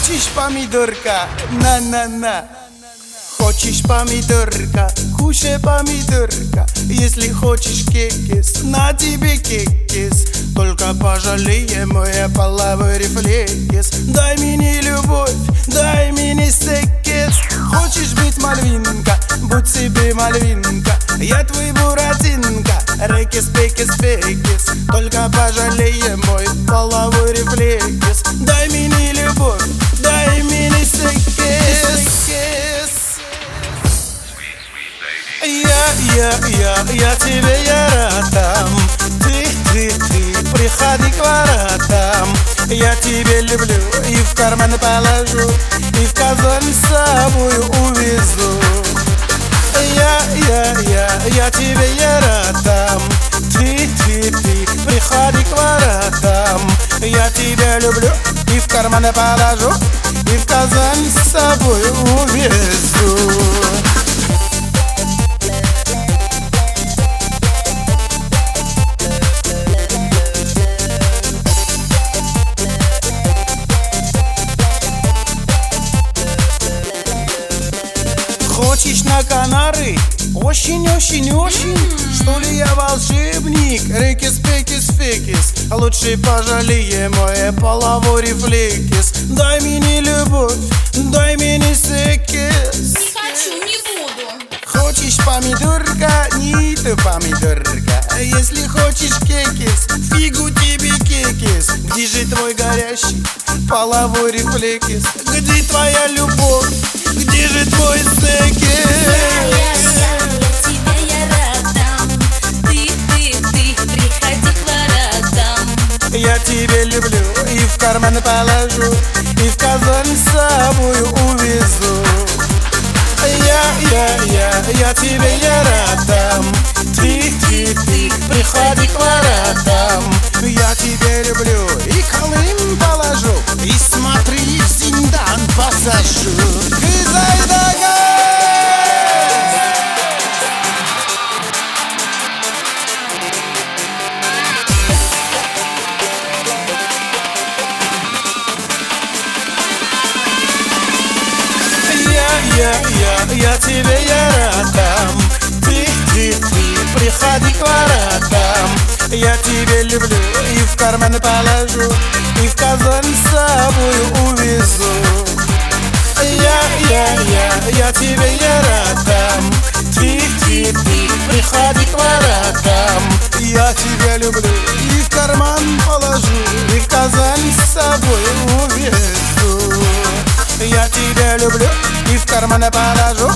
Хочешь помидорка? На-на-на. Хочешь помидорка? Кушай помидорка. Если хочешь кекис, на тебе кекис. Только пожалей мой половой рефлекс. Дай мне любовь, дай мне секс. Хочешь быть мальвинка? Будь себе мальвинка. Я твой буратинка. Рекис, пекис, фекис. Только пожалей мой половой рефлекс. Дай мне любовь, дай мне секс. Я тебе я рад. Ты, приходи к воротам. Я тебя люблю и в карман положу, и в Казань с собой увезу. Я тебе я рад. Ты, приходи к воротам. Я тебя люблю и в карман положу, и в Казань с собой увезу. Хочешь на Канары? Очень. Что ли я волшебник? Рекис, пекис, фекис. Лучше пожалей мой половой рефлекс. Дай мне любовь, дай мне секс. Не хочу, не буду. Хочешь помидорка? Нет, помидорка. Если хочешь кекис, фигу тебе кекис. Где же твой горящий половой рефлекс? Где твоя любовь? Где же твой секс? Я тебя люблю и в карман положу, и в Казань с собой увезу. Я тебе я рад. Ты, приходи к воротам. Я тебя люблю и Колым положу, и смотри, в зиндан посажу. Я тебе я рад. Ты, приходи к воротам. Я тебя люблю и в карман положу, и в Казань с собой увезу. Я тебе я рад. Ты, приходи к воротам. Я тебя люблю и в карман положу, и в Казань с собой увезу. Я тебя люблю и в карман положу,